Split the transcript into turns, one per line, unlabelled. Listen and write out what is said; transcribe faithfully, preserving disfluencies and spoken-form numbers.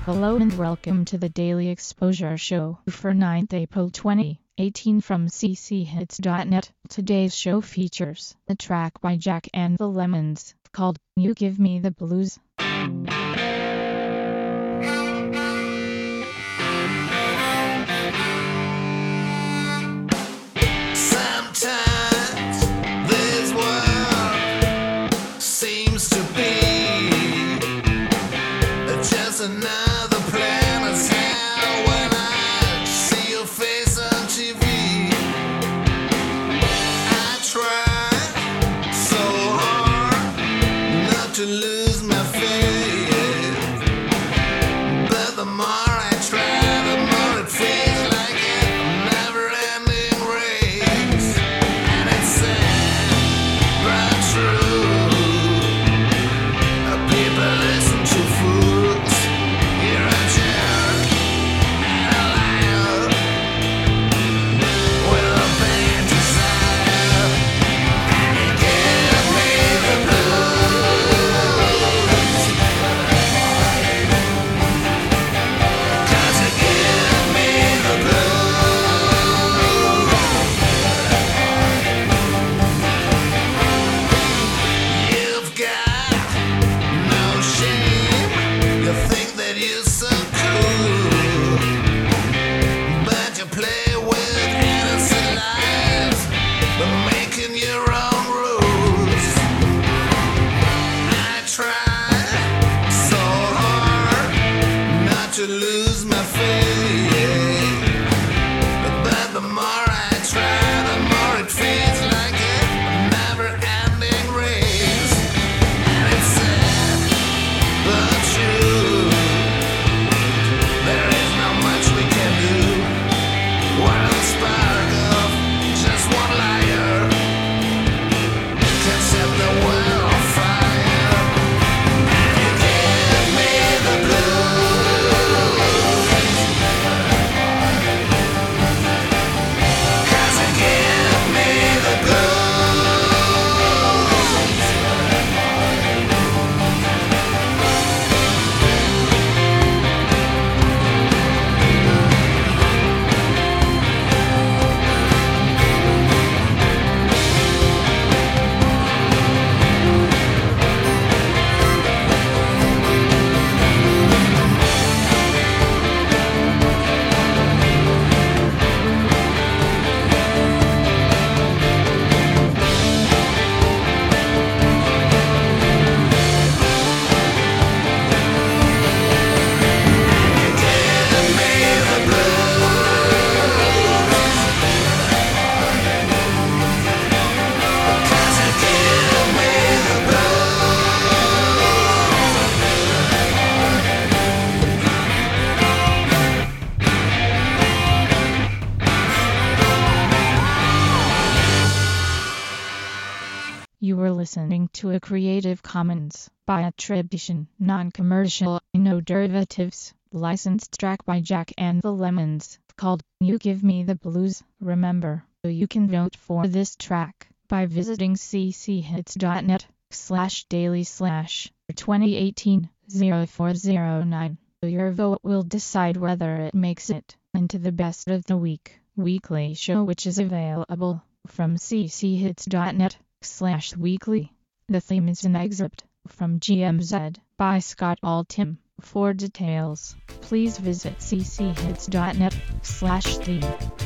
Hello and welcome to the Daily Exposure Show for ninth April twenty eighteen from c c hits dot net. Today's show features a track by Jack and the Lemons called You Give Me the Blues.
Sometimes this world seems to be just another planet's hell when I see your face on T V. I try so hard not to lose my faith, but the more I try, the more it feels like a never-ending race. And it's sad but true. People listen to fools. You're a jerk and a liar with a bad desire, and you give me the blues. 'Cause you give me the blues. You've got no shame. You think that you're so cool, but you play with innocent lives, but making your own rules. I try so hard not to lose my faith, but the more I try, the more it feels like a never-ending race. And it's sad but true. There is not much we can do. We're the spark of just one liar can set the world on fire. And you give me the blues. 'Cause you give me the blues.
You were listening to a Creative Commons by attribution, non-commercial, no derivatives, licensed track by Jack and the Lemons called You Give Me the Blues. Remember, you can vote for this track by visiting c c hits dot net slash daily slash twenty eighteen oh four oh nine. Your vote will decide whether it makes it into the best of the week weekly show, which is available from c c hits dot net slash weekly. The theme is an excerpt from G M Z by Scott Altham. For details, please visit c c hits dot net slash theme.